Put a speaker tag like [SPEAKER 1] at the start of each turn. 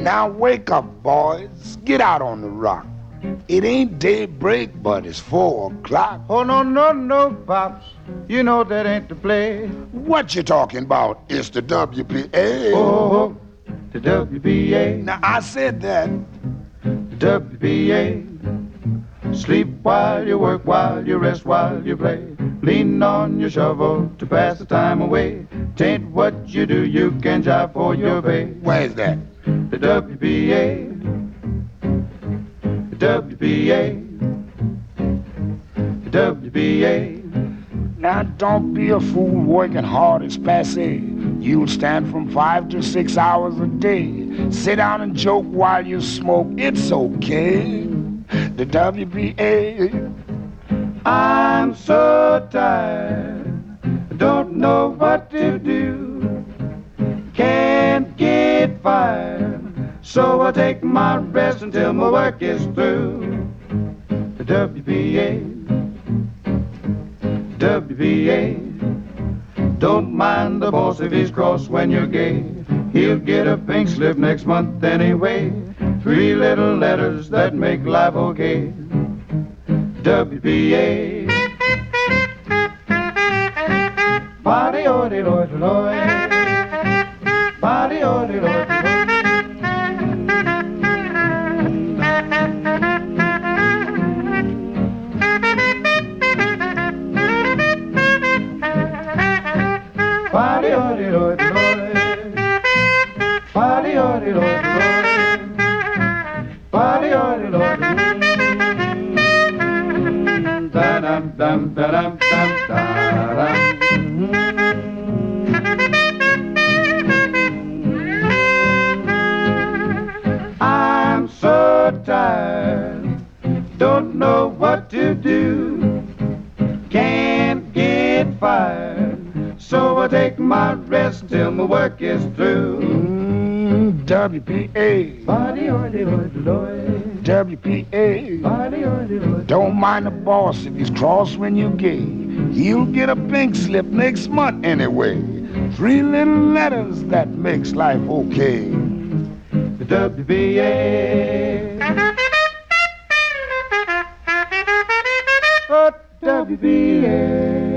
[SPEAKER 1] Now wake up, boys. Get out on the rock. It ain't daybreak, but it's 4 o'clock.
[SPEAKER 2] Oh, no, no, no, Pops. You know that ain't the play.
[SPEAKER 1] What you talking about? It's the WPA.
[SPEAKER 2] Oh, the WPA.
[SPEAKER 1] Now I said that.
[SPEAKER 2] The WPA. Sleep while you work, while you rest, while you play. Lean on your shovel to pass the time away. Tain't what you do, you can jive for your pay.
[SPEAKER 1] Where's that?
[SPEAKER 2] The WPA. The WPA. The WPA.
[SPEAKER 1] Now don't be a fool, working hard is passe. You'll stand from 5 to 6 hours a day. Sit down and joke while you smoke, it's okay. The WPA.
[SPEAKER 2] I'm so tired, don't know what to do. Can't get fired, so I take my rest until my work is through. The WPA. WPA. Don't mind the boss if he's cross when you're gay. He'll get a pink slip next month anyway. 3 little letters that make life okay. WPA. Body o de loy de loy. Body o de loy de loy. Body o de loy de loy. Body o de loy de loy. Body o de loy de loy. Da dum dum da dum dum da dum. I'm so tired, don't know what to do. Can't get fired, so I take my rest till my work is through.
[SPEAKER 1] WPA.
[SPEAKER 2] Body o de loy de loy.
[SPEAKER 1] WPA.
[SPEAKER 2] Body o de loy.
[SPEAKER 1] Don't mind the boss if he's cross when you're gay. He'll get a pink slip next month anyway. 3 little letters that makes life okay.
[SPEAKER 2] The WPA. Oh, WPA.